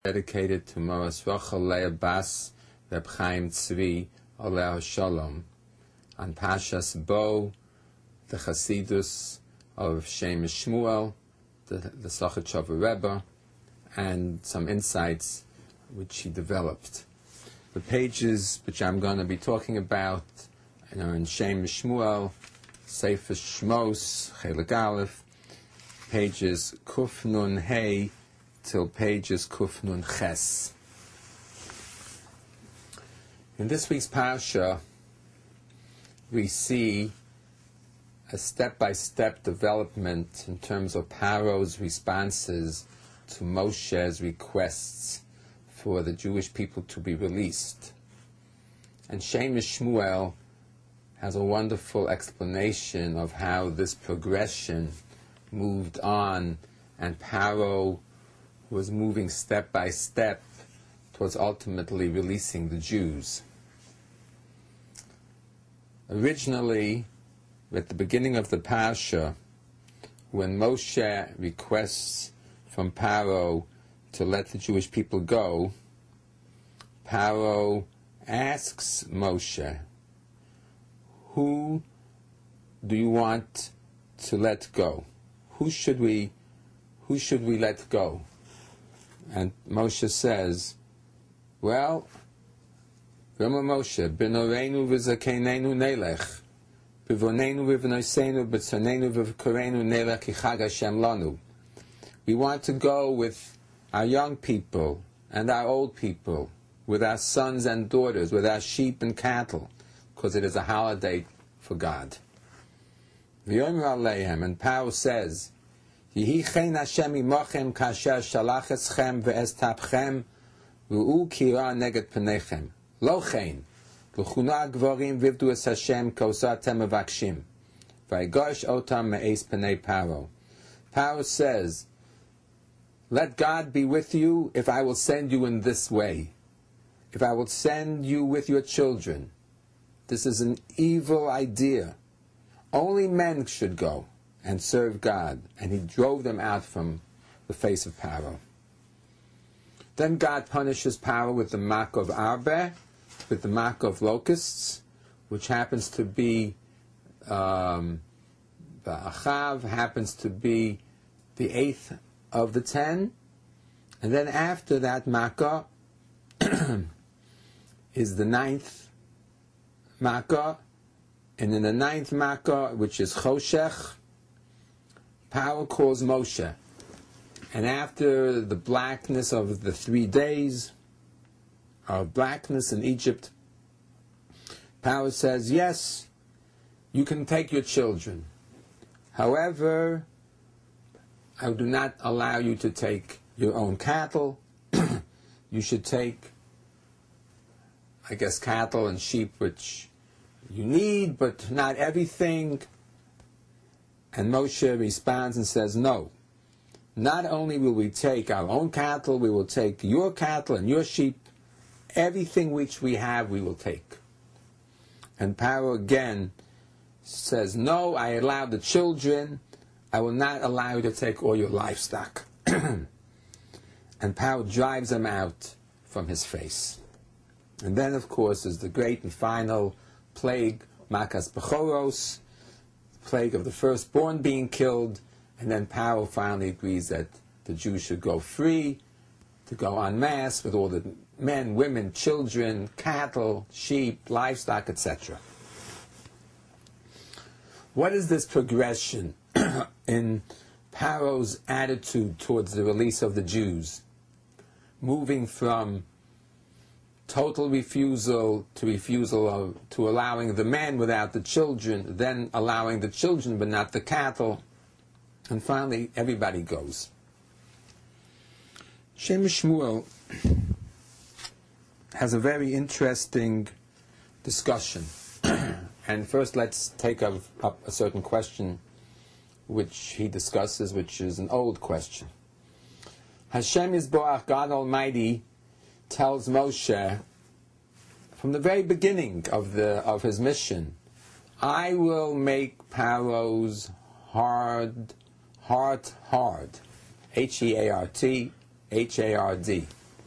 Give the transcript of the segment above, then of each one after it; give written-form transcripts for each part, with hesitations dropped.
dedicated to Moras Rachel Leah Bas Reb Chaim Tzvi Oleh Shalom on Pashas Bo, the Chasidus of Shem Shmuel, the Sachatchover Rebbe, and some insights which he developed. The pages which I'm going to be talking about are in Shem Shmuel, Sefer Shmos, Chelik Aleph, pages Kuf Nun Hey till pages Kuf Nun Ches. In this week's Parsha, we see a step-by-step development in terms of Paro's responses to Moshe's requests for the Jewish people to be released. And Shem Shmuel has a wonderful explanation of how this progression moved on, and Paro was moving step by step towards ultimately releasing the Jews. Originally, at the beginning of the Parsha, when Moshe requests from Paro to let the Jewish people go, Paro asks Moshe, who do you want to let go? Who should we let go? And Moshe says, well, Rama Moshe, B'noreinu v'zakeneinu nelech, B'voneinu v'vnoseinu b'tzonenu v'v'korenu nelech yichag Hashem lanu. We want to go with our young people and our old people, with our sons and daughters, with our sheep and cattle, because it is a holiday for God. V'yomer aleihem, and Paro says, Yehi chen Hashem imochem kasher shalach eschem ve'estapchem v'u kira neged penechem. Lo chen, v'chuna gvorim vivdu es Hashem kosatem mevakshim. V'aygosh otam me'es penei Paro. Paro says, let God be with you if I will send you in this way. If I will send you with your children. This is an evil idea. Only men should go and serve God. And he drove them out from the face of Paro. Then God punishes Paro with the mark of Arbe, with the mark of locusts, which happens to be the Achav, happens to be the 8th of the 10. And then after that Makkah is the 9th Makkah, and in the 9th Makkah, which is Choshech, Paro calls Moshe. And after the blackness of the 3 days of blackness in Egypt, Paro says, yes, you can take your children. However, I do not allow you to take your own cattle. You should take, I guess, cattle and sheep, which you need, but not everything. And Moshe responds and says, no. Not only will we take our own cattle, we will take your cattle and your sheep. Everything which we have, we will take. And Paro again says, no, I allow the children. I will not allow you to take all your livestock. And Paro drives him out from his face. And then, of course, is the great and final plague, Makas Bechoros, plague of the firstborn being killed. And then Paro finally agrees that the Jews should go free, to go en masse with all the men, women, children, cattle, sheep, livestock, etc. What is this progression in Paro's attitude towards the release of the Jews? Moving from total refusal to allowing the men without the children, then allowing the children but not the cattle, and finally everybody goes. Shem Shmuel has a very interesting discussion. And first let's take up a certain question which he discusses, which is an old question. Hashem Yisboach, God Almighty, tells Moshe from the very beginning of his mission, I will make Paro's heart hard, H-E-A-R-T, H-A-R-D.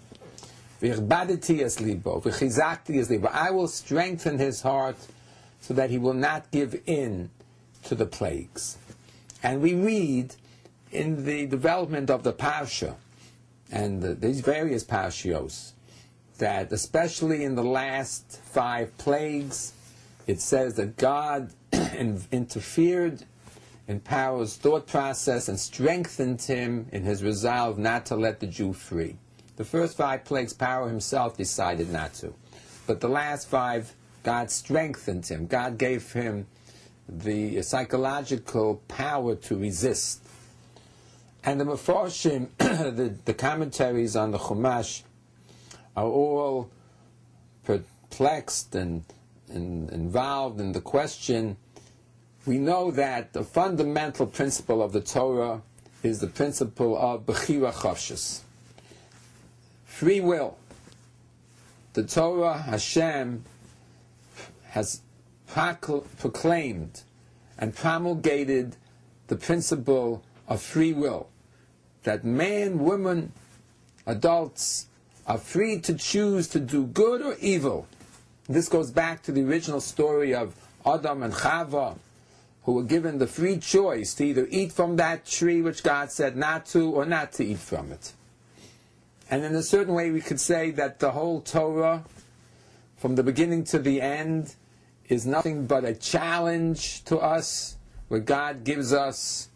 V'yirbaditi es libo, v'chizakti es libo. I will strengthen his heart so that he will not give in to the plagues. And we read in the development of the Parsha, and these various Parshios, that especially in the last 5 plagues, it says that God interfered in Paro's thought process and strengthened him in his resolve not to let the Jew free. The first 5 plagues, Paro himself decided not to. But the last 5, God strengthened him. God gave him the psychological power to resist. And the Mefarshim, the commentaries on the Chumash, are all perplexed and involved in the question. We know that the fundamental principle of the Torah is the principle of Bechira Chofshis, free will. The Torah, Hashem, has proclaimed and promulgated the principle of free will, that man, woman, adults are free to choose to do good or evil. This goes back to the original story of Adam and Chava, who were given the free choice to either eat from that tree which God said not to, or not to eat from it. And in a certain way we could say that the whole Torah, from the beginning to the end, is nothing but a challenge to us, where God gives us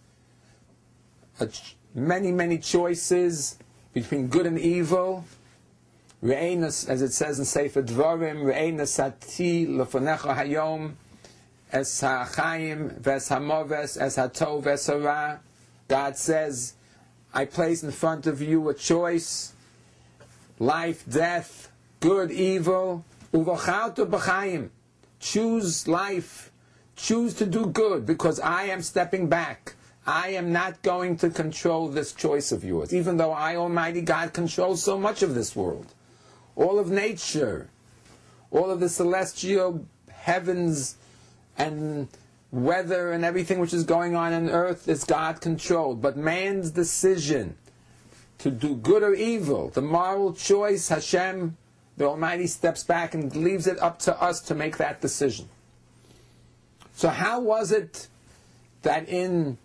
many, many choices between good and evil. Re'enas, as it says in Sefer Dvarim, Re'enas ati lefonecha hayom, es ha'chaim ves ha'moves, es ha'tov ves ha'ra. God says, I place in front of you a choice, life, death, good, evil. Uvachartu b'chaim. Choose life. Choose to do good, because I am stepping back. I am not going to control this choice of yours, even though I, Almighty God, control so much of this world. All of nature, all of the celestial heavens and weather and everything which is going on earth is God controlled. But man's decision to do good or evil, the moral choice, Hashem, the Almighty, steps back and leaves it up to us to make that decision. So how was it that in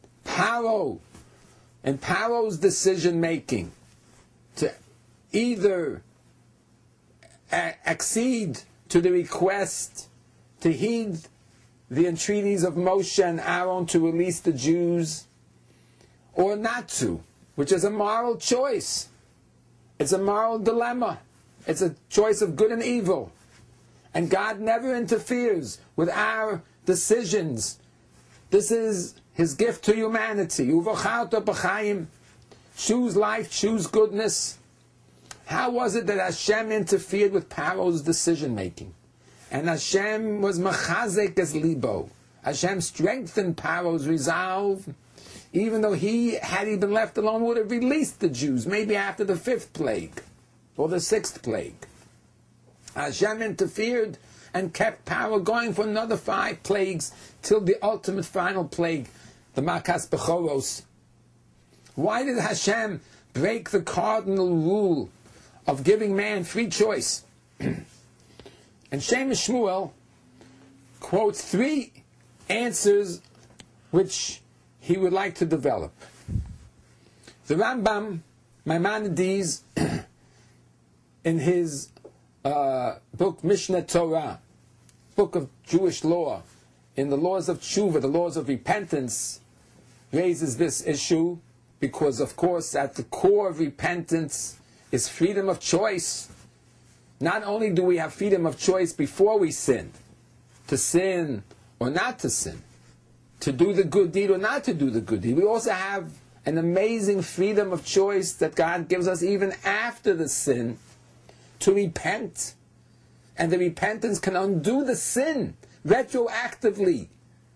Paro's decision making, to either accede to the request, to heed the entreaties of Moshe and Aaron to release the Jews, or not to, which is a moral choice. It's a moral dilemma. It's a choice of good and evil. And God never interferes with our decisions. This is His gift to humanity. Uvachartu b'chaim. Choose life, choose goodness. How was it that Hashem interfered with Paro's decision making? And Hashem was machazek es libo. Hashem strengthened Paro's resolve, even though had he been left alone, would have released the Jews, maybe after the 5th plague, or the 6th plague. Hashem interfered and kept Paro going for another 5 plagues, till the ultimate final plague, the Makas Bechoros. Why did Hashem break the cardinal rule of giving man free choice? And Shemesh Shmuel quotes 3 answers which he would like to develop. The Rambam, Maimonides, in his book Mishneh Torah, book of Jewish law, in the laws of tshuva, the laws of repentance, raises this issue, because of course at the core of repentance is freedom of choice. Not only do we have freedom of choice before we sin, to sin or not to sin, to do the good deed or not to do the good deed, we also have an amazing freedom of choice that God gives us even after the sin, to repent. And the repentance can undo the sin retroactively.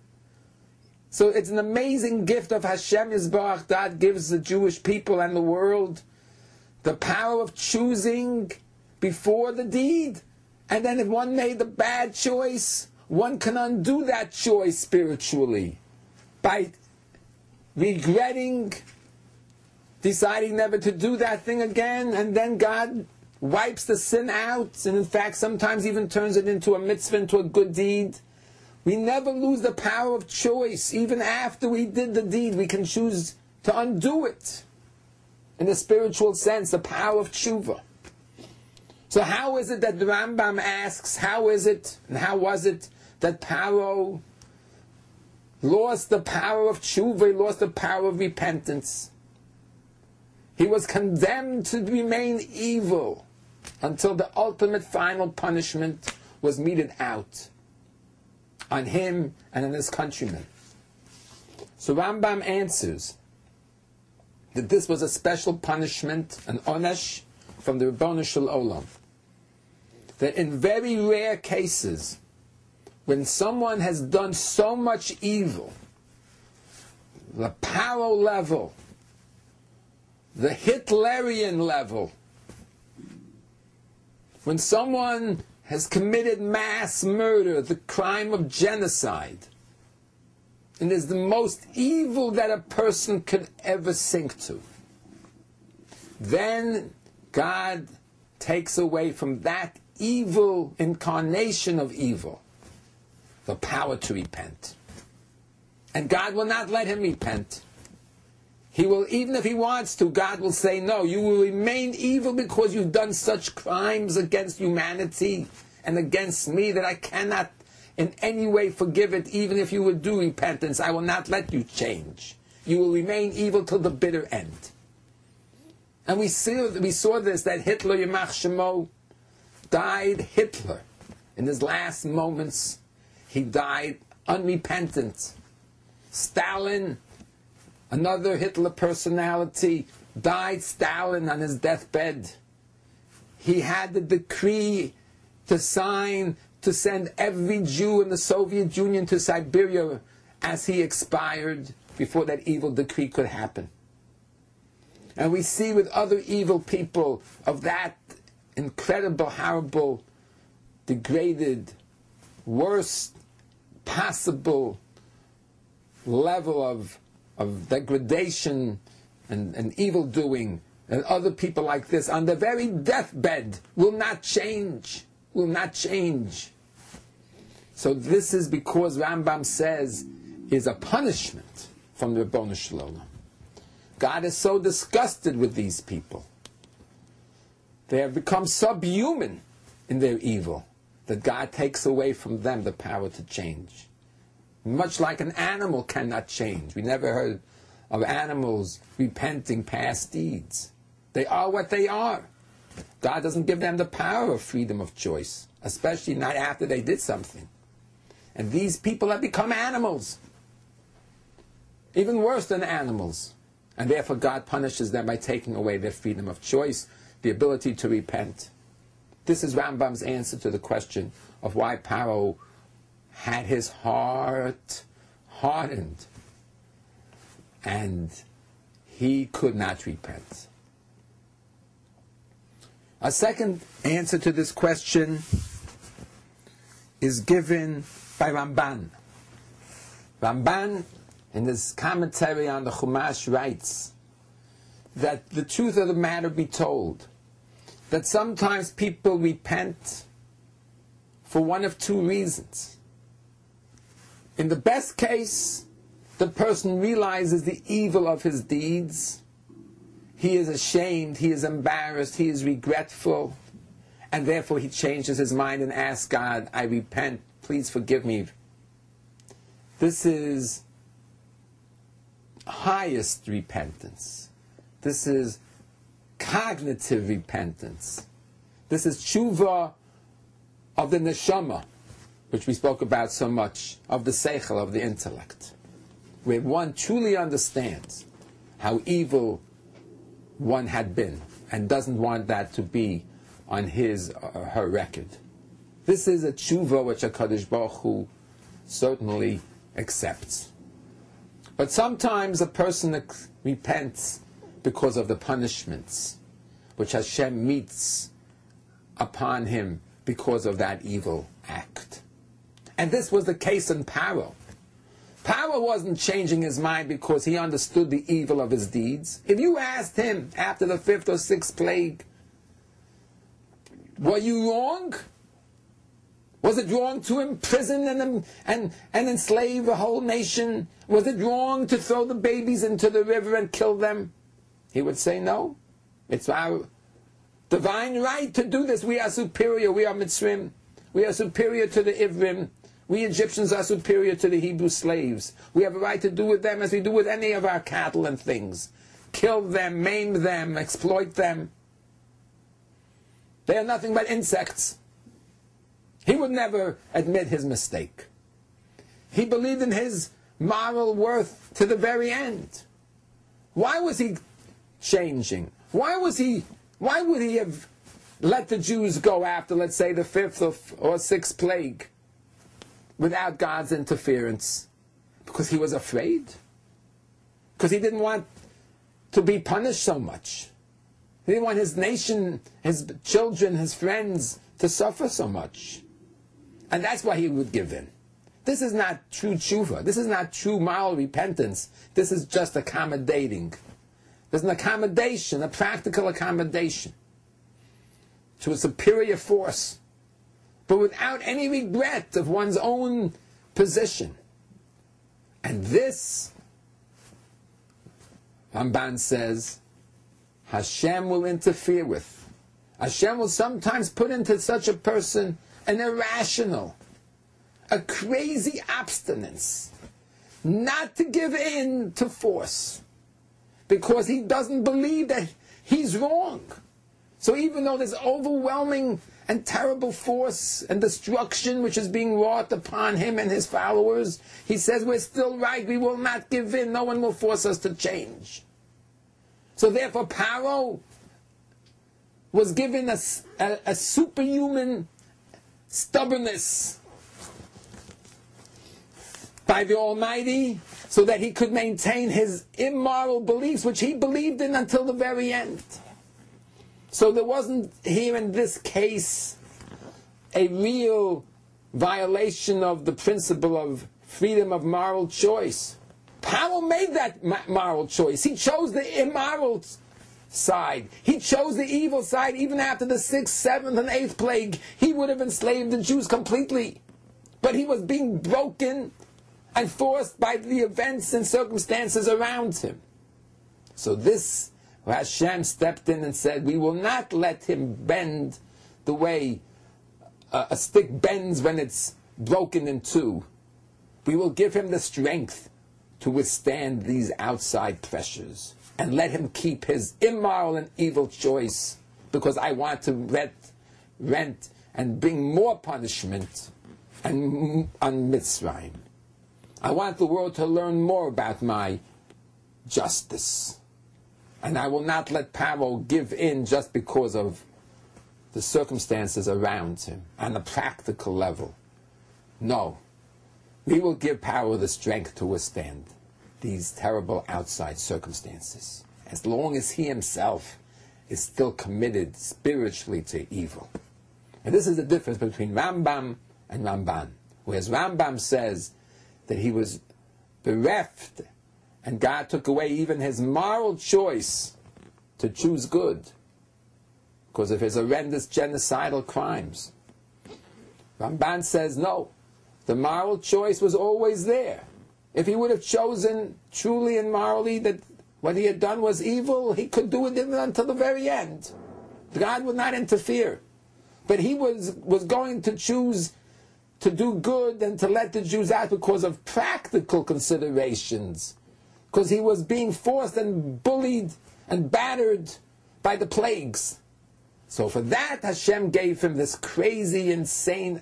So it's an amazing gift of Hashem Yisbarach. God gives the Jewish people and the world the power of choosing before the deed. And then if one made the bad choice, one can undo that choice spiritually by regretting, deciding never to do that thing again, and then God wipes the sin out, and in fact sometimes even turns it into a mitzvah, into a good deed. We never lose the power of choice. Even after we did the deed, we can choose to undo it. In the spiritual sense, the power of tshuva. So how is it that the Rambam asks, how is it and how was it that Paro lost the power of tshuva, he lost the power of repentance? He was condemned to remain evil until the ultimate final punishment was meted out on him and on his countrymen. So Rambam answers that this was a special punishment, an onesh from the Ribbono Shel Olam. That in very rare cases, when someone has done so much evil, the Paro level, the Hitlerian level, when someone has committed mass murder, the crime of genocide, and is the most evil that a person could ever sink to, then God takes away from that evil incarnation of evil the power to repent. And God will not let him repent. He will, even if he wants to, God will say, no, you will remain evil because you've done such crimes against humanity and against me that I cannot in any way forgive it. Even if you would do repentance, I will not let you change. You will remain evil till the bitter end. And we saw this, that Hitler, Yamach Shemo, died Hitler. In his last moments, he died unrepentant. Stalin, another Hitler personality, died Stalin on his deathbed. He had the decree to sign to send every Jew in the Soviet Union to Siberia as he expired before that evil decree could happen. And we see with other evil people of that incredible, horrible, degraded, worst possible level of degradation and evil doing, and other people like this on their very deathbed will not change. So this is because Rambam says is a punishment from the Ribbono Shel Olam. God is so disgusted with these people. They have become subhuman in their evil that God takes away from them the power to change. Much like an animal cannot change. We never heard of animals repenting past deeds. They are what they are. God doesn't give them the power of freedom of choice, especially not after they did something. And these people have become animals, even worse than animals. And therefore God punishes them by taking away their freedom of choice, the ability to repent. This is Rambam's answer to the question of why Paro had his heart hardened and he could not repent. A second answer to this question is given by Ramban. Ramban, in his commentary on the Chumash, writes that the truth of the matter be told, that sometimes people repent for one of two reasons. In the best case, the person realizes the evil of his deeds. He is ashamed, he is embarrassed, he is regretful, and therefore he changes his mind and asks God, I repent, please forgive me. This is highest repentance. This is cognitive repentance. This is tshuva of the neshama, which we spoke about so much, of the seichel, of the intellect, where one truly understands how evil one had been and doesn't want that to be on his or her record. This is a tshuva which HaKadosh Baruch Hu certainly accepts. But sometimes a person repents because of the punishments which Hashem meets upon him because of that evil act. And this was the case in Paro. Paro wasn't changing his mind because he understood the evil of his deeds. If you asked him after the 5th or 6th plague, Were you wrong? Was it wrong to imprison and enslave a whole nation? Was it wrong to throw the babies into the river and kill them? He would say no. It's our divine right to do this. We are superior. We are Mitzrim. We are superior to the Ivrim. We Egyptians are superior to the Hebrew slaves. We have a right to do with them as we do with any of our cattle and things. Kill them, maim them, exploit them. They are nothing but insects. He would never admit his mistake. He believed in his moral worth to the very end. Why was he changing? Why would he have let the Jews go after, let's say, the 5th or 6th plague without God's interference? Because he was afraid? Because he didn't want to be punished so much? He didn't want his nation, his children, his friends to suffer so much. And that's why he would give in. This is not true tshuva. This is not true moral repentance. This is just accommodating. There's an accommodation, a practical accommodation to a superior force, but without any regret of one's own position. And this, Ramban says, Hashem will interfere with. Hashem will sometimes put into such a person an irrational, a crazy abstinence, not to give in to force, because he doesn't believe that he's wrong. So even though there's overwhelming and terrible force and destruction which is being wrought upon him and his followers, he says we're still right, we will not give in, no one will force us to change. So therefore Paro was given a superhuman stubbornness by the Almighty so that he could maintain his immoral beliefs, which he believed in until the very end. So there wasn't here in this case a real violation of the principle of freedom of moral choice. Paro made that moral choice. He chose the immoral side. He chose the evil side. Even after the 6th, 7th, and 8th plague, he would have enslaved the Jews completely. But he was being broken and forced by the events and circumstances around him. So this, Hashem stepped in and said, we will not let him bend the way a stick bends when it's broken in two. We will give him the strength to withstand these outside pressures and let him keep his immoral and evil choice, because I want to rent and bring more punishment on Mitzrayim. I want the world to learn more about my justice. And I will not let Paro give in just because of the circumstances around him on a practical level. No. We will give Paro the strength to withstand these terrible outside circumstances, as long as he himself is still committed spiritually to evil. And this is the difference between Rambam and Ramban. Whereas Rambam says that he was bereft and God took away even his moral choice to choose good because of his horrendous genocidal crimes. Ramban says no, the moral choice was always there. If he would have chosen truly and morally that what he had done was evil, he could do it until the very end. God would not interfere. But he was going to choose to do good and to let the Jews out because of practical considerations. Because he was being forced and bullied and battered by the plagues. So for that, Hashem gave him this crazy, insane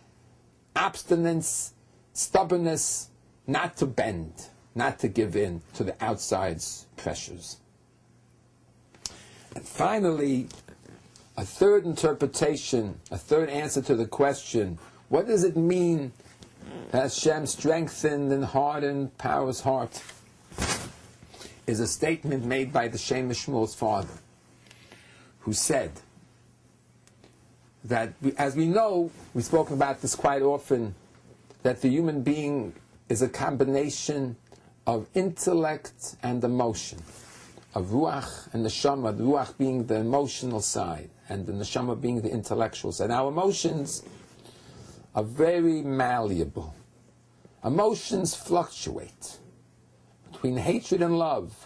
abstinence, stubbornness, not to bend, not to give in to the outside pressures. And finally, a third interpretation, a third answer to the question, what does it mean that Hashem strengthened and hardened Paro's heart? Is a statement made by the Shem Shmuel's father, who said that, as we know, we've spoken about this quite often, that the human being is a combination of intellect and emotion, of ruach and neshama, the ruach being the emotional side, and the neshama being the intellectual side. Now, emotions are very malleable. Emotions fluctuate between hatred and love,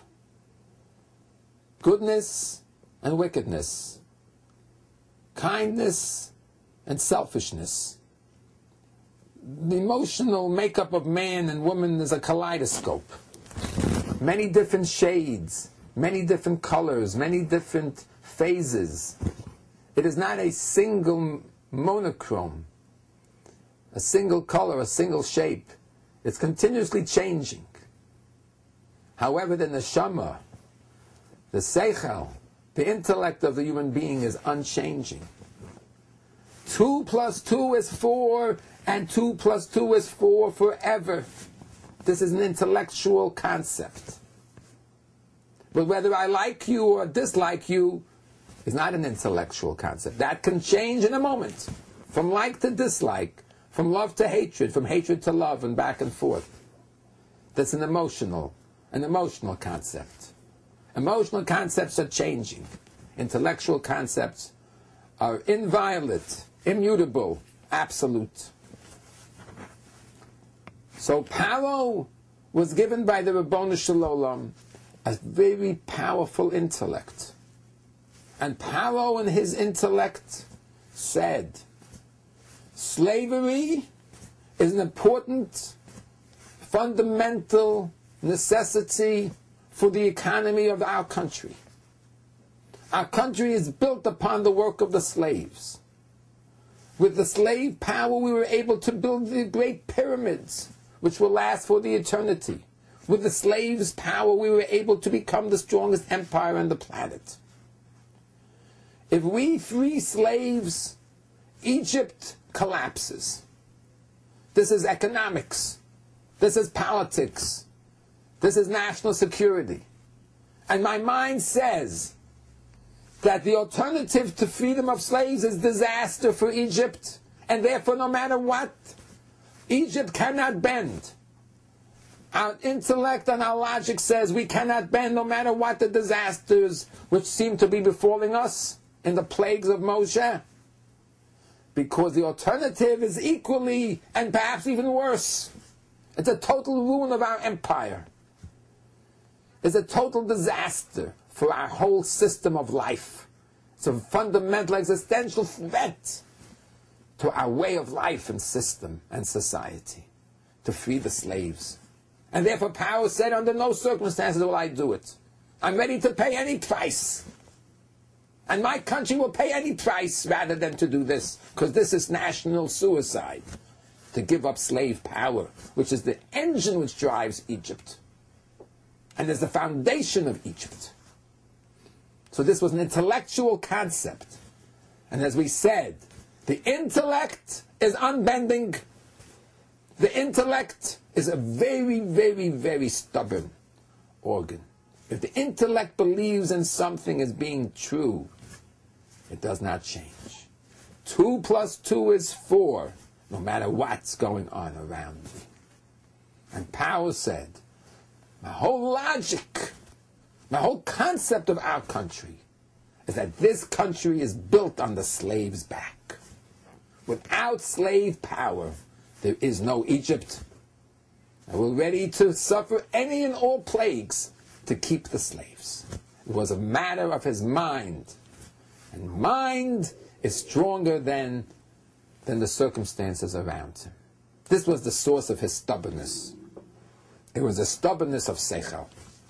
goodness and wickedness, kindness and selfishness. The emotional makeup of man and woman is a kaleidoscope. Many different shades, many different colors, many different phases. It is not a single monochrome, a single color, a single shape. It's continuously changing. However, the neshama, the seichel, the intellect of the human being is unchanging. 2 plus 2 is 4, and 2 plus 2 is 4 forever. This is an intellectual concept. But whether I like you or dislike you is not an intellectual concept. That can change in a moment. From like to dislike, from love to hatred, from hatred to love, and back and forth. That's an emotional concept. Emotional concepts are changing. Intellectual concepts are inviolate, immutable, absolute. So Paro was given by the Ribono Shel Olam a very powerful intellect. And Paro in his intellect said, slavery is an important, fundamental necessity for the economy of our country. Our country is built upon the work of the slaves. With the slave power, we were able to build the great pyramids, which will last for the eternity. With the slaves' power, we were able to become the strongest empire on the planet. If we free slaves, Egypt collapses. This is economics. This is politics. This is national security. And my mind says that the alternative to freedom of slaves is disaster for Egypt, and therefore no matter what, Egypt cannot bend. Our intellect and our logic says we cannot bend no matter what the disasters which seem to be befalling us in the plagues of Moshe, because the alternative is equally and perhaps even worse. It's a total ruin of our empire. It's a total disaster for our whole system of life. It's a fundamental existential threat to our way of life and system and society, to free the slaves. And therefore Paro said, under no circumstances will I do it. I'm ready to pay any price. And my country will pay any price rather than to do this, because this is national suicide, to give up slave power, which is the engine which drives Egypt, and is the foundation of Egypt. So this was an intellectual concept. And as we said, the intellect is unbending. The intellect is a very, very, very stubborn organ. If the intellect believes in something as being true, it does not change. 2 plus 2 is 4, no matter what's going on around me. And Paro said, my whole logic, my whole concept of our country is that this country is built on the slave's back. Without slave power, there is no Egypt. And we're ready to suffer any and all plagues to keep the slaves. It was a matter of his mind. And mind is stronger than the circumstances around him. This was the source of his stubbornness. It was the stubbornness of Seichel.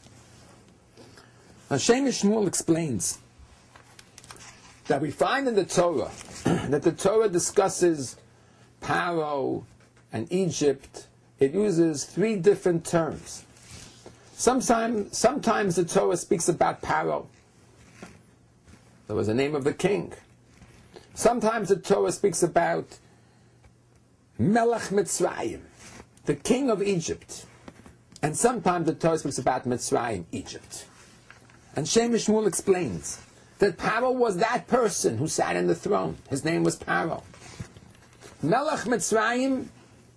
Now Shemesh Shmuel explains that we find in the Torah that the Torah discusses Paro and Egypt. It uses 3 different terms. Sometimes the Torah speaks about Paro. That was the name of the king. Sometimes the Torah speaks about Melech Mitzrayim, the king of Egypt. And sometimes the Torah speaks about Mitzrayim, Egypt. And Shemesh Shmuel explains that Paro was that person who sat in the throne. His name was Paro. Melech Mitzrayim,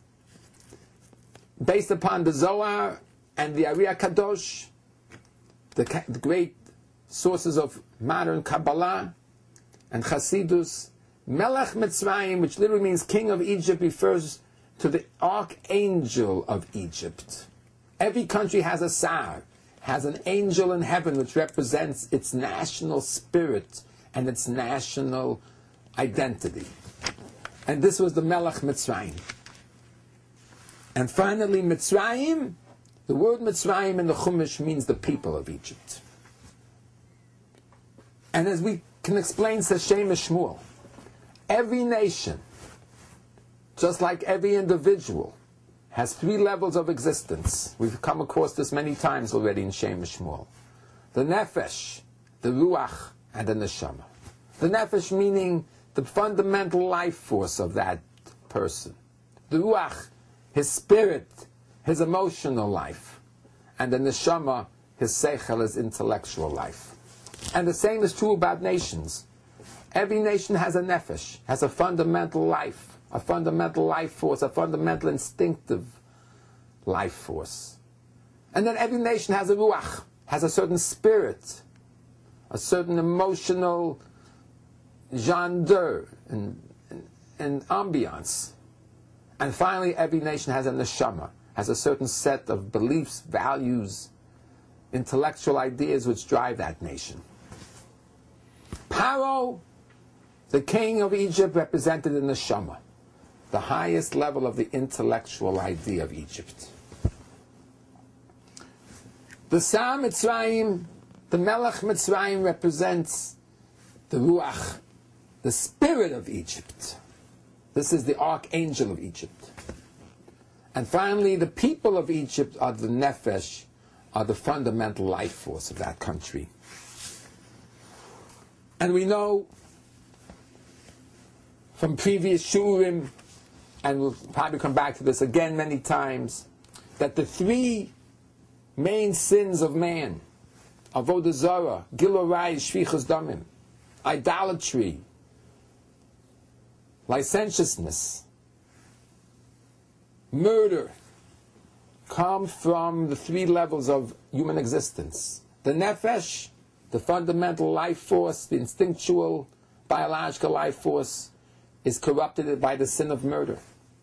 based upon the Zohar and the Ari HaKadosh, the great sources of modern Kabbalah, and Chasidus, Melech Mitzrayim, which literally means king of Egypt, refers to the archangel of Egypt. Every country has a Sar, has an angel in heaven which represents its national spirit and its national identity. And this was the Melech Mitzrayim. And finally, Mitzrayim, the word Mitzrayim in the Chumash means the people of Egypt. And as we can explain, says Shem Shmuel, every nation, just like every individual, has three levels of existence. We've come across this many times already in Shem Shmuel. The Nefesh, the Ruach, and the Neshama. The Nefesh meaning the fundamental life force of that person. The Ruach, his spirit, his emotional life. And the Neshama, his Seichel, his intellectual life. And the same is true about nations. Every nation has a Nefesh, has a fundamental life, a fundamental life force, a fundamental instinctive life force. And then every nation has a Ruach, has a certain spirit, a certain emotional genre and ambiance. And finally, every nation has a Neshama, has a certain set of beliefs, values, intellectual ideas which drive that nation. Paro, the king of Egypt, represented the Neshama, the highest level of the intellectual idea of Egypt. The Sar Mitzrayim, the Melech Mitzrayim, represents the Ruach, the spirit of Egypt. This is the archangel of Egypt. And finally, the people of Egypt are the Nefesh, are the fundamental life force of that country. And we know from previous shurim, and we'll probably come back to this again many times, that the three main sins of man, avodah zarah, gilui arayos, shfichus damim, idolatry, licentiousness, murder, come from the three levels of human existence. The nefesh, the fundamental life force, the instinctual, biological life force, is corrupted by the sin of murder.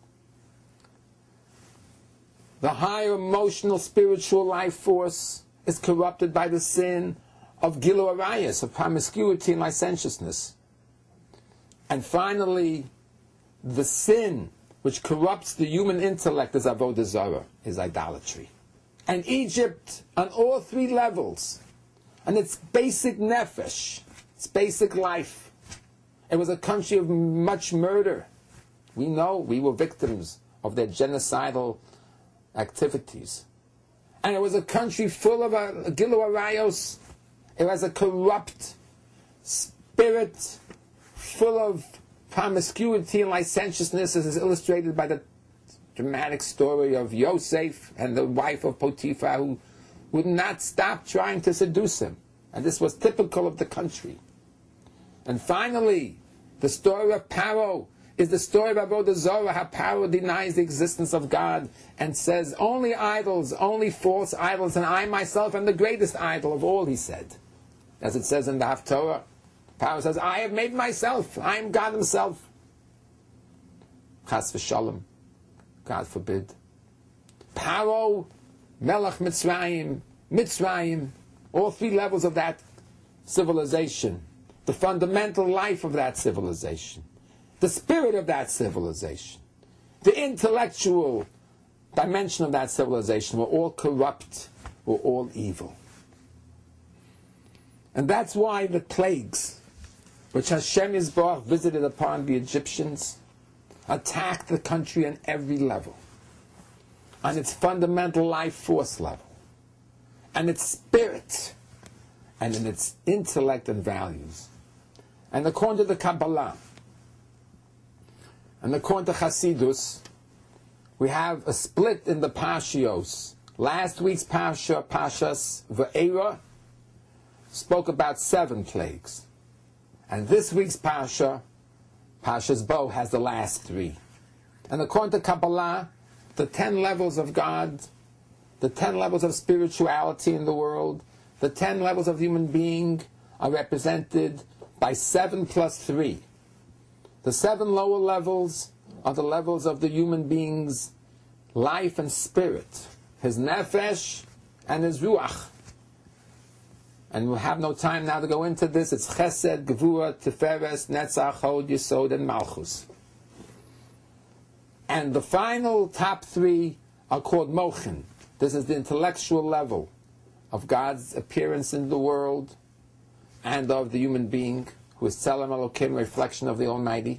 The higher emotional, spiritual life force is corrupted by the sin of gilui arayos, of promiscuity and licentiousness. And finally, the sin which corrupts the human intellect is avodah zarah, is idolatry. And Egypt, on all three levels, and its basic nefesh, its basic life, it was a country of much murder. We know we were victims of their genocidal activities. And it was a country full of gilui arayos. It was a corrupt spirit, full of promiscuity and licentiousness, as is illustrated by the dramatic story of Yosef and the wife of Potiphar, who would not stop trying to seduce him. And this was typical of the country. And finally, the story of Paro is the story of avodah zarah, how Paro denies the existence of God and says, only idols, only false idols, and I myself am the greatest idol of all, he said. As it says in the Haftorah, Paro says, I have made myself, I am God himself. Chas v'shalom, God forbid. Paro, Melech Mitzrayim, Mitzrayim, all three levels of that civilization, the fundamental life of that civilization, the spirit of that civilization, the intellectual dimension of that civilization were all corrupt, were all evil. And that's why the plagues which Hashem Yisbarach visited upon the Egyptians attacked the country on every level, on its fundamental life force level, and its spirit, and in its intellect and values. And according to the Kabbalah, and according to Chasidus, we have a split in the Parshios. Last week's Parsha, Parshas Va'era, spoke about 7 plagues. And this week's Parsha, Parshas Bo, has the last 3. And according to Kabbalah, the 10 levels of God, the 10 levels of spirituality in the world, the 10 levels of human being are represented by 7 plus 3. The 7 lower levels are the levels of the human being's life and spirit, his nefesh and his ruach. And we'll have no time now to go into this. It's chesed, gevura, tiferes, netzach, hod, yesod, and malchus. And the final top 3 are called mochin. This is the intellectual level of God's appearance in the world and of the human being, who is Tzelem Elokim, a reflection of the Almighty.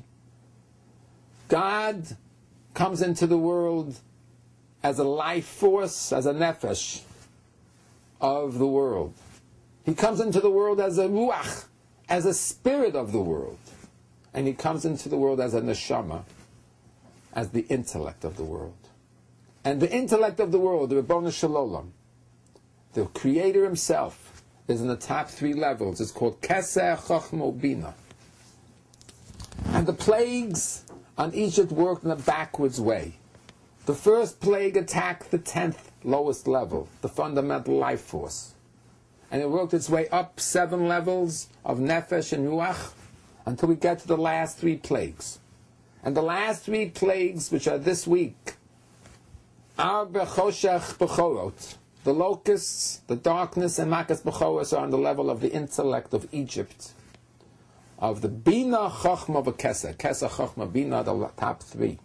God comes into the world as a life force, as a nefesh of the world. He comes into the world as a ruach, as a spirit of the world. And he comes into the world as a neshama, as the intellect of the world. And the intellect of the world, the Ribono Shel Olam, the Creator himself, is in the top 3 levels. It's called Keser, Chochma, Bina. And the plagues on Egypt worked in a backwards way. The first plague attacked the 10th lowest level, the fundamental life force. And it worked its way up 7 levels of nefesh and ruach until we get to the last 3 plagues. And the last 3 plagues, which are this week, are bechoshech bechorot. The locusts, the darkness, and makas bechoros are on the level of the intellect of Egypt, of the bina, chochma, v'keser. Keser, chochma, bina, the top 3.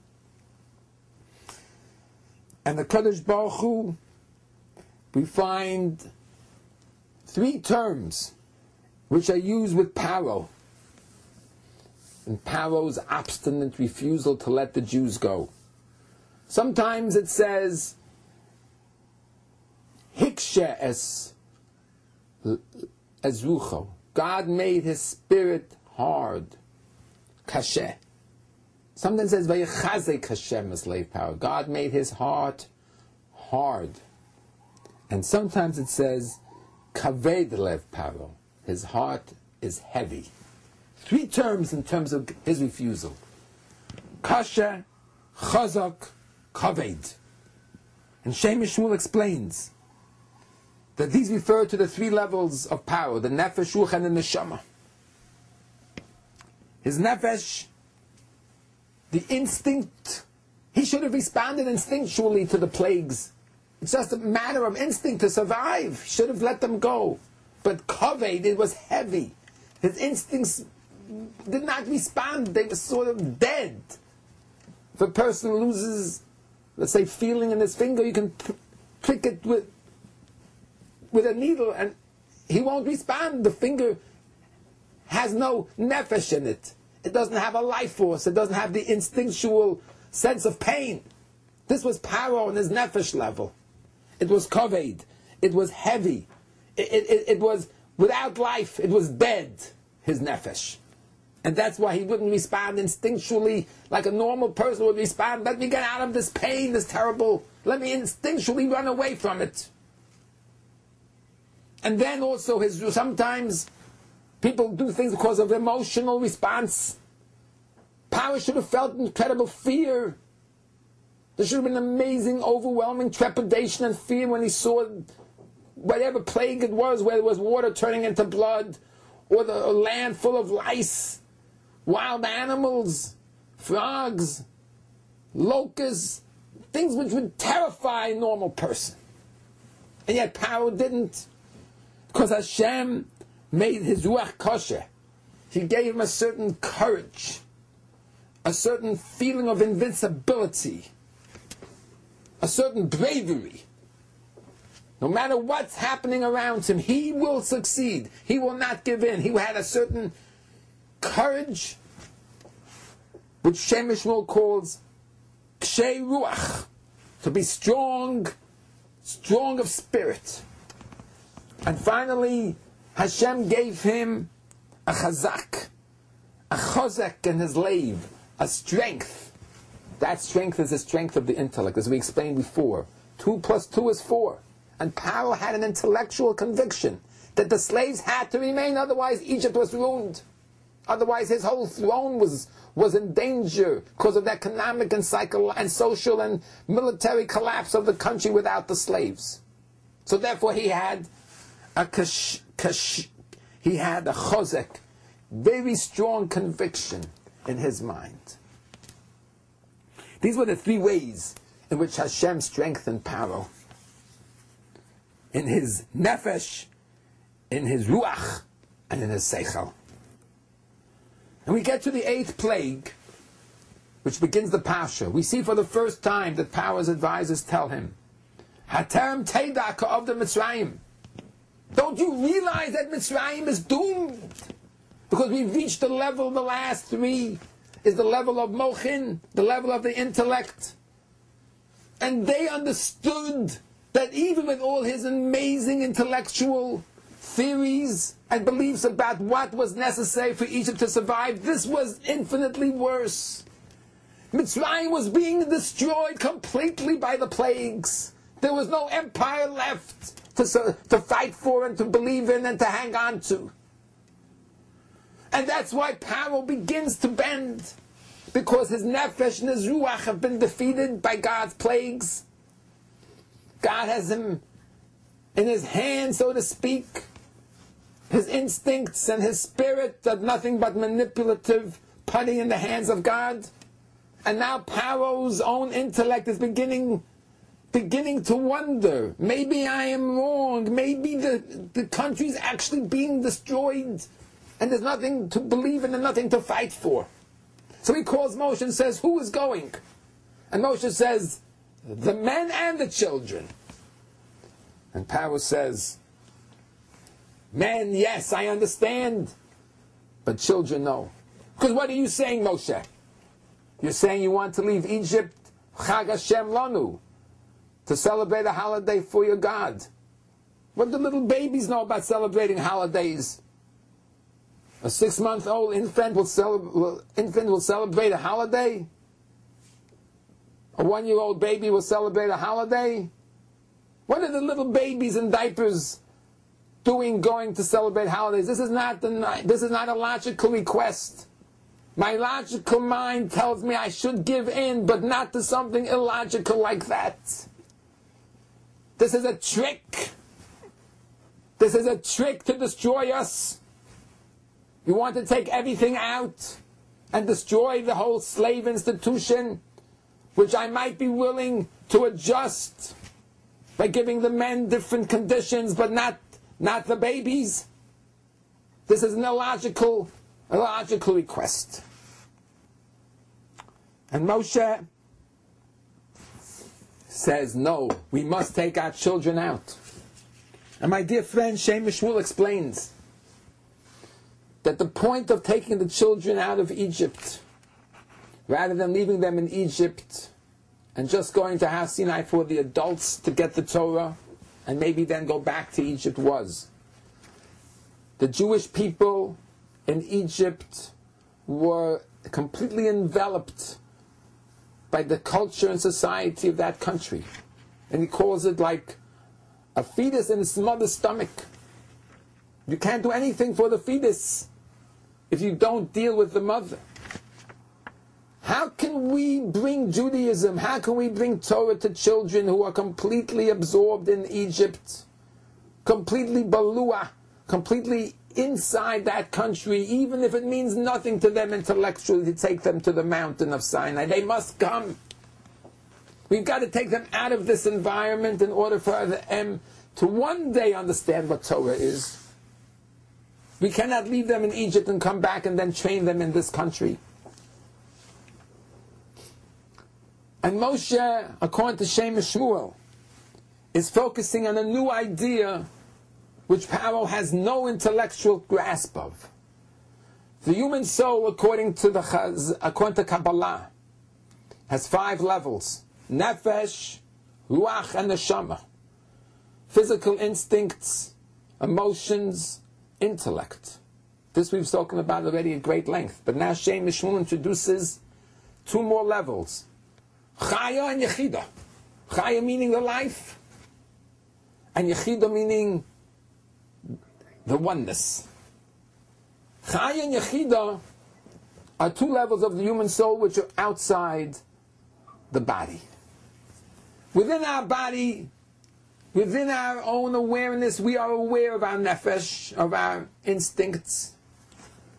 And the Kadosh Baruch Hu, we find 3 terms which are used with Paro, and Paro's obstinate refusal to let the Jews go. Sometimes it says Hikshe es rucho. God made his spirit hard. Kashe. Sometimes it says Vayechazek Hashem Esleiv Paro. God made his heart hard. And sometimes it says Kaved Lev Paro. His heart is heavy. 3 terms in terms of his refusal. Kashe, Chazak, Kaved. And Shem Shmuel explains that these refer to the 3 levels of power, the nefesh, ruach, and the neshama. His nefesh, the instinct, he should have responded instinctually to the plagues. It's just a matter of instinct to survive. He should have let them go. But kaved, it was heavy. His instincts did not respond. They were sort of dead. If a person loses, let's say, feeling in his finger, you can prick it with a needle and he won't respond. The finger has no nefesh in it. It doesn't have a life force. It doesn't have the instinctual sense of pain. This was Paro on his nefesh level. It was kaved. It was heavy. It was without life. It was dead, his nefesh. And that's why he wouldn't respond instinctually like a normal person would respond. Let me get out of this pain, this terrible. Let me instinctually run away from it. And then also, sometimes people do things because of emotional response. Paro should have felt incredible fear. There should have been amazing, overwhelming trepidation and fear when he saw whatever plague it was, whether it was water turning into blood, or the land full of lice, wild animals, frogs, locusts, things which would terrify a normal person. And yet Paro didn't. Because Hashem made his ruach kosher. He gave him a certain courage, a certain feeling of invincibility, a certain bravery. No matter what's happening around him, he will succeed. He will not give in. He had a certain courage, which Shem Shmuel calls kshei ruach, to be strong of spirit. And finally, Hashem gave him a chazak, a chozek in his leiv, a strength. That strength is the strength of the intellect, as we explained before. 2 plus 2 is 4. And Paro had an intellectual conviction that the slaves had to remain, otherwise Egypt was ruined. Otherwise his whole throne was in danger because of the economic and psychological and social and military collapse of the country without the slaves. So therefore he had a chozek very strong conviction in his mind. These were the three ways in which Hashem strengthened Paro. In his nefesh, in his ruach, and in his seichel. And we get to the 8th plague, which begins the Pasha. We see for the first time that Paro's advisors tell him, Haterem Teidaka of the Mitzrayim. Don't you realize that Mitzrayim is doomed? Because we've reached the level, the last three, is the level of Mochin, the level of the intellect. And they understood that even with all his amazing intellectual theories and beliefs about what was necessary for Egypt to survive, this was infinitely worse. Mitzrayim was being destroyed completely by the plagues. There was no empire left to fight for and to believe in and to hang on to. And that's why Paro begins to bend, because his nefesh and his ruach have been defeated by God's plagues. God has him in his hand, so to speak. His instincts and his spirit are nothing but manipulative putty in the hands of God. And now Paro's own intellect is beginning to wonder, maybe I am wrong, maybe the country's actually being destroyed, and there's nothing to believe in and nothing to fight for. So he calls Moshe and says, who is going? And Moshe says, the men and the children. And Paro says, men, yes, I understand, but children, no. Because what are you saying, Moshe? You're saying you want to leave Egypt, Chag Hashem Lanu, to celebrate a holiday for your God. What do little babies know about celebrating holidays? A 6-month-old infant will celebrate a holiday? A 1-year-old baby will celebrate a holiday? What are the little babies in diapers doing going to celebrate holidays? This is not a logical request. My logical mind tells me I should give in, but not to something illogical like that. This is a trick. This is a trick to destroy us. You want to take everything out and destroy the whole slave institution, which I might be willing to adjust by giving the men different conditions, but not the babies. This is an illogical request. And Moshe says, no, we must take our children out. And my dear friend Shem Shmuel explains that the point of taking the children out of Egypt, rather than leaving them in Egypt and just going to Har Sinai for the adults to get the Torah and maybe then go back to Egypt, was the Jewish people in Egypt were completely enveloped by the culture and society of that country. And he calls it like a fetus in its mother's stomach. You can't do anything for the fetus if you don't deal with the mother. How can we bring Judaism, how can we bring Torah to children who are completely absorbed in Egypt, completely balua, completely inside that country, even if it means nothing to them intellectually to take them to the mountain of Sinai? They must come. We've got to take them out of this environment in order for them to one day understand what Torah is. We cannot leave them in Egypt and come back and then train them in this country. And Moshe, according to Shem Shmuel, is focusing on a new idea which Paro has no intellectual grasp of. The human soul, according to Kabbalah, has 5 levels: nefesh, ruach, and neshama. Physical instincts, emotions, intellect. This we've spoken about already at great length. But now Shem Shmuel introduces 2 more levels: chaya and yechida. Chaya meaning the life, and yechida meaning the oneness. Chaya and yechida are 2 levels of the human soul which are outside the body. Within our body, within our own awareness, we are aware of our nefesh, of our instincts.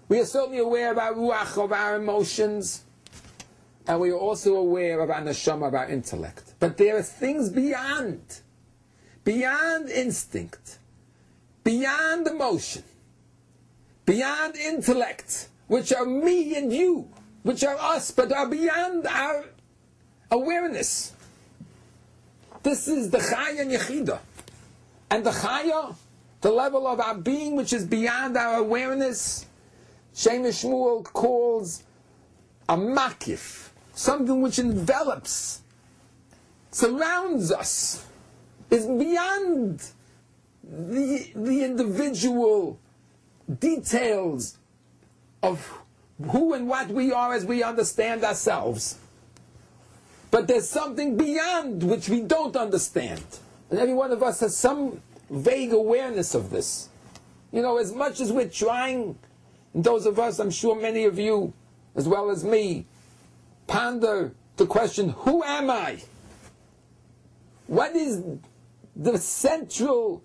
We are certainly aware of our ruach, of our emotions, and we are also aware of our neshama, of our intellect. But there are things beyond instinct, beyond emotion, beyond intellect, which are me and you, which are us, but are beyond our awareness. This is the chaya and yechida. And the chaya, the level of our being which is beyond our awareness, Shem Shmuel calls a makif, something which envelops, surrounds us, is beyond the individual details of who and what we are as we understand ourselves. But there's something beyond which we don't understand. And every one of us has some vague awareness of this. You know, as much as we're trying, and those of us, I'm sure many of you, as well as me, ponder the question, who am I? What is the central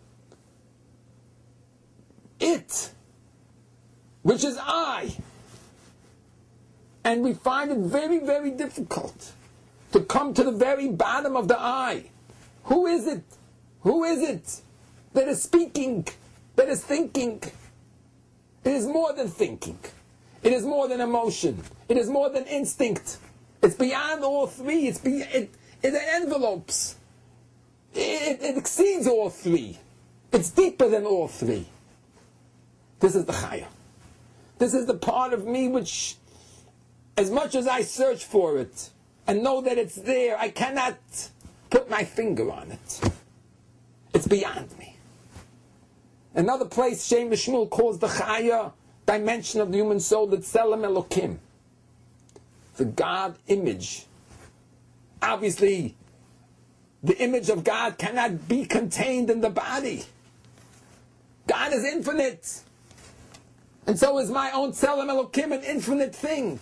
it, which is I? And we find it very, very difficult to come to the very bottom of the I. Who is it? Who is it that is speaking, that is thinking? It is more than thinking. It is more than emotion. It is more than instinct. It's beyond all three. It envelopes. It exceeds all three. It's deeper than all three. This is the chaya. This is the part of me which, as much as I search for it and know that it's there, I cannot put my finger on it. It's beyond me. Another place, Shem Shmuel calls the chaya dimension of the human soul, the tselem elokim, the God image. Obviously, the image of God cannot be contained in the body. God is infinite. And so is my own tselem elokim, an infinite thing.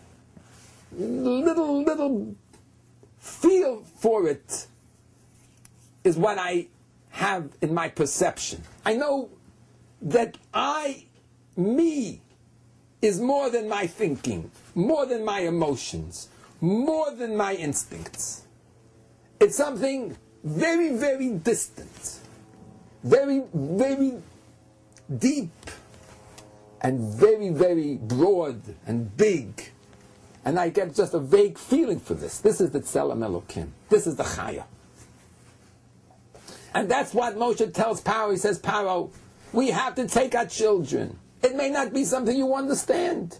Little feel for it is what I have in my perception. I know that me, is more than my thinking, more than my emotions, more than my instincts. It's something very, very distant, very, very deep, and very, very broad and big. And I get just a vague feeling for this. This is the tselem elokim. This is the chaya. And that's what Moshe tells Paro. He says, Paro, we have to take our children. It may not be something you understand.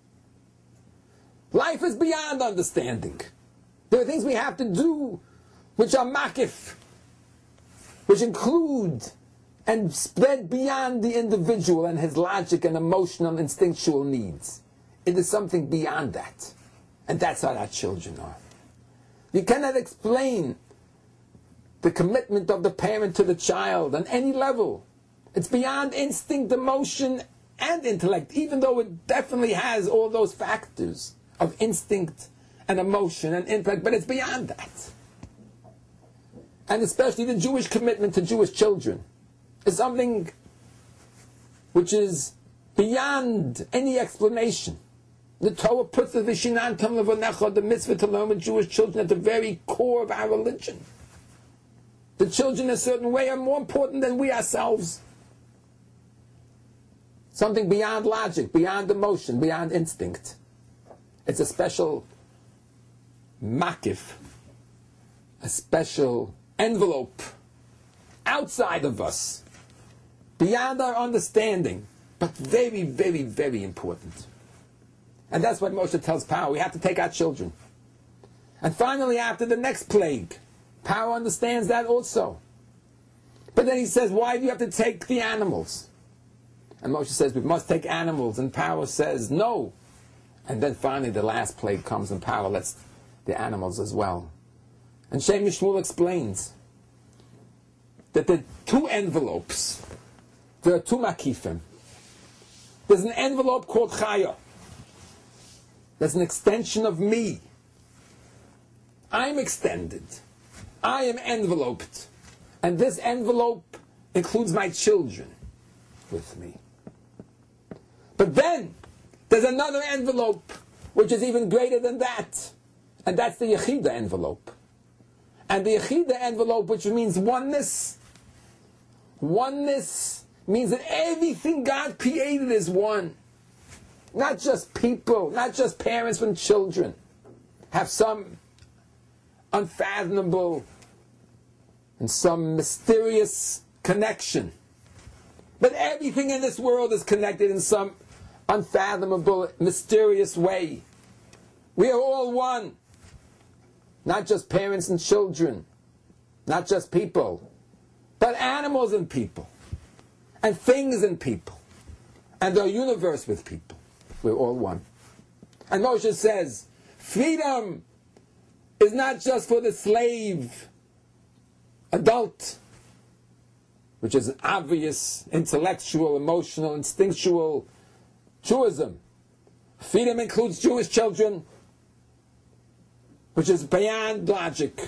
Life is beyond understanding. There are things we have to do which are makif, which include and spread beyond the individual and his logic and emotional instinctual needs. It is something beyond that. And that's what our children are. You cannot explain the commitment of the parent to the child on any level. It's beyond instinct, emotion, and intellect, even though it definitely has all those factors of instinct and emotion and intellect, but it's beyond that. And especially the Jewish commitment to Jewish children is something which is beyond any explanation. The Torah puts the Vishinan Tam Levonecha, the mitzvah to learn with Jewish children, at the very core of our religion. The children in a certain way are more important than we ourselves. Something beyond logic, beyond emotion, beyond instinct. It's a special makif, a special envelope outside of us, beyond our understanding, but very, very, very important. And that's what Moshe tells Paro. We have to take our children. And finally, after the next plague, Paro understands that also. But then he says, why do you have to take the animals? And Moshe says, we must take animals. And Paro says, no. And then finally the last plague comes and Paro lets the animals as well. And Shem Shmuel explains that there are two envelopes. There are two makifim. There's an envelope called chaya. There's an extension of me. I'm extended. I am enveloped. And this envelope includes my children with me. But then, There's another envelope which is even greater than that, and that's the Yechida envelope. And the Yechida envelope, which means oneness. Oneness means that everything God created is one. Not just people, not just parents and children have some unfathomable and some mysterious connection. But everything in this world is connected in some unfathomable, mysterious way. We are all one. Not just parents and children, not just people, but animals and people, and things and people, and the universe with people. We're all one. And Moshe says, freedom is not just for the slave, adult, which is an obvious intellectual, emotional, instinctual truism. Freedom includes Jewish children, which is beyond logic.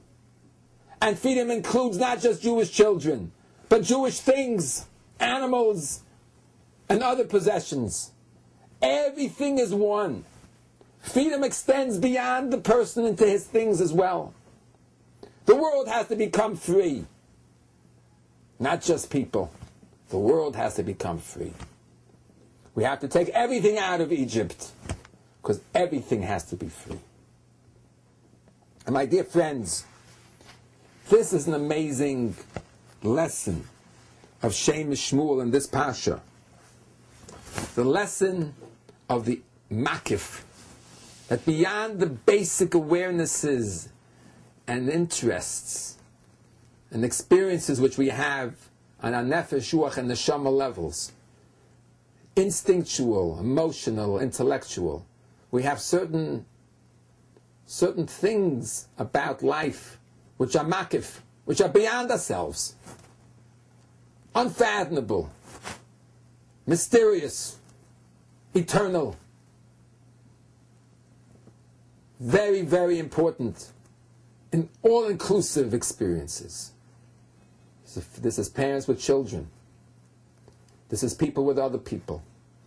And freedom includes not just Jewish children, but Jewish things, animals, and other possessions. Everything is one. Freedom extends beyond the person into his things as well. The world has to become free. Not just people. The world has to become free. We have to take everything out of Egypt, because everything has to be free. And my dear friends, this is an amazing lesson of Shem Shmuel in this Pasha. The lesson of the Makif, that beyond the basic awarenesses and interests and experiences which we have on our Nefesh, Ruach, and Neshama levels, instinctual, emotional, intellectual, we have certain things about life which are makif, which are beyond ourselves, unfathomable, mysterious, eternal, very, very important, in all-inclusive experiences. This is parents with children. This is people with other people.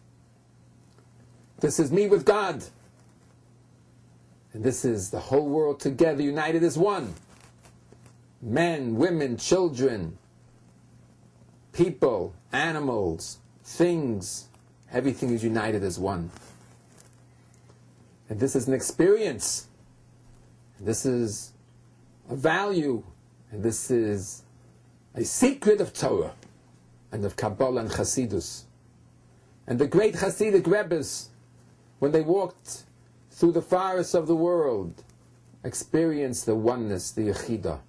This is me with God. And this is the whole world together, united as one. Men, women, children, people, animals, things, everything is united as one. And this is an experience. And this is a value. And this is a secret of Torah and of Kabbalah and Chasidus. And the great Hasidic Rebbes, when they walked through the forests of the world, experienced the oneness, the Yechida.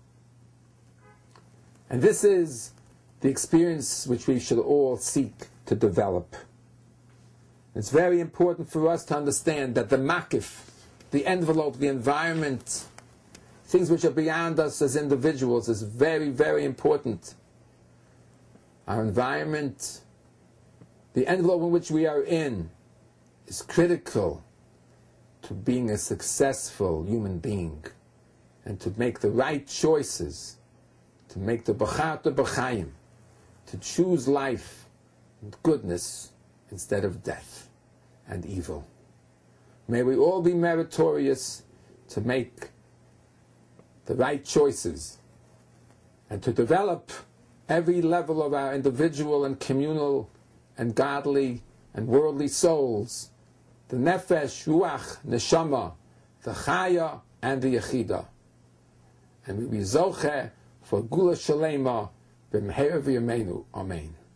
And this is the experience which we should all seek to develop. It's very important for us to understand that the makif, the envelope, the environment, things which are beyond us as individuals, is very, very important. Our environment, the envelope in which we are in, is critical to being a successful human being and to make the right choices, to make the b'char b'chaim, to choose life and goodness instead of death and evil. May we all be meritorious to make the right choices and to develop every level of our individual and communal and godly and worldly souls, the nefesh, ruach, neshama, the chaya, and the yechida. And we be zoche for gula shalema b'mheir v'yameinu. Amen.